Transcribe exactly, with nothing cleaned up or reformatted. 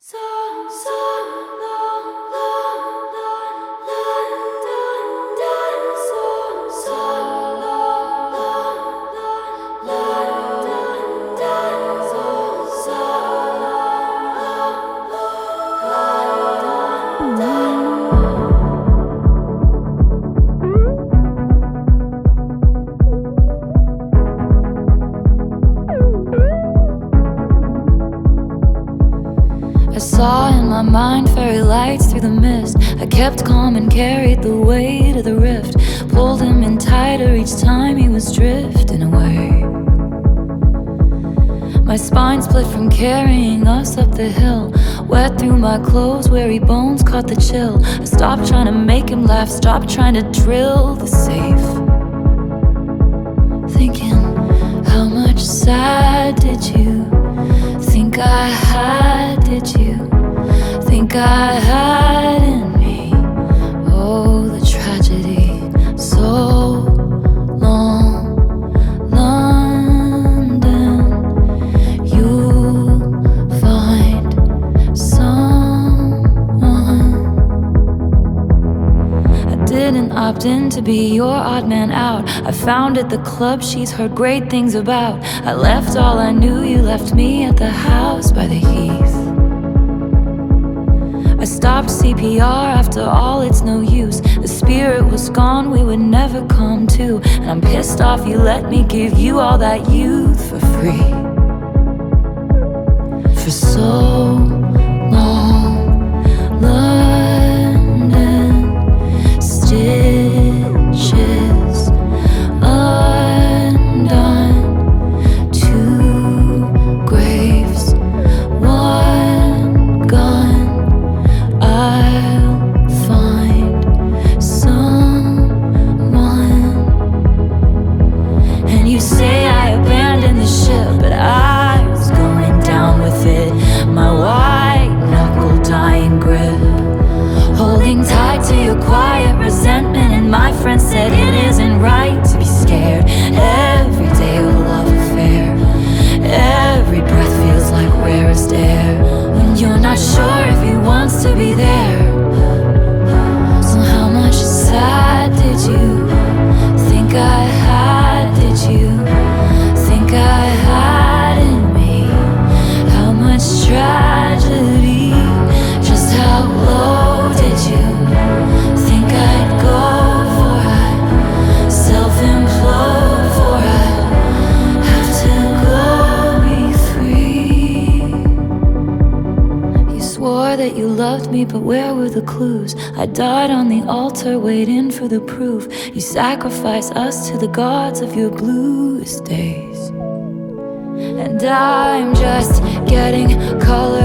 I saw in my mind fairy lights through the mist. I kept calm and carried the weight of the rift. Pulled him in tighter each time he was drifting away. My spine split from carrying us up the hill. Wet through my clothes, weary bones caught the chill. I stopped trying to make him laugh, stopped trying to drill the safe. Thinking, how much sad did you think I had, did you think I had in me? Oh, the tragedy, so long, London, you'll find someone. I didn't opt in to be your odd man out. I founded the club she's heard great things about. I left all I knew, you left me at the house by the heath. I stopped C P R, after all it's no use. The spirit was gone, we would never come to. And I'm pissed off you let me give you all that youth for free. For so long, London, stitches undone, two graves, one gun. I'll find someone. And you say I abandoned the ship, but I was going down with it. My white knuckle dying grip, holding tight to your quiet resentment. And my friend said it isn't right to be scared. Every day a love affair, every breath feels like rarest air. When you're not sure if he wants to be there. So how much sad did you think I had, did you think I had in me? How much tragedy, just how low did you think I'd go for? I'd self-implode for I'd have to go be free. You swore that you loved me, but where were the clues? I died on the altar waiting for the proof. You sacrificed us to the gods of your bluest days. And I'm just getting color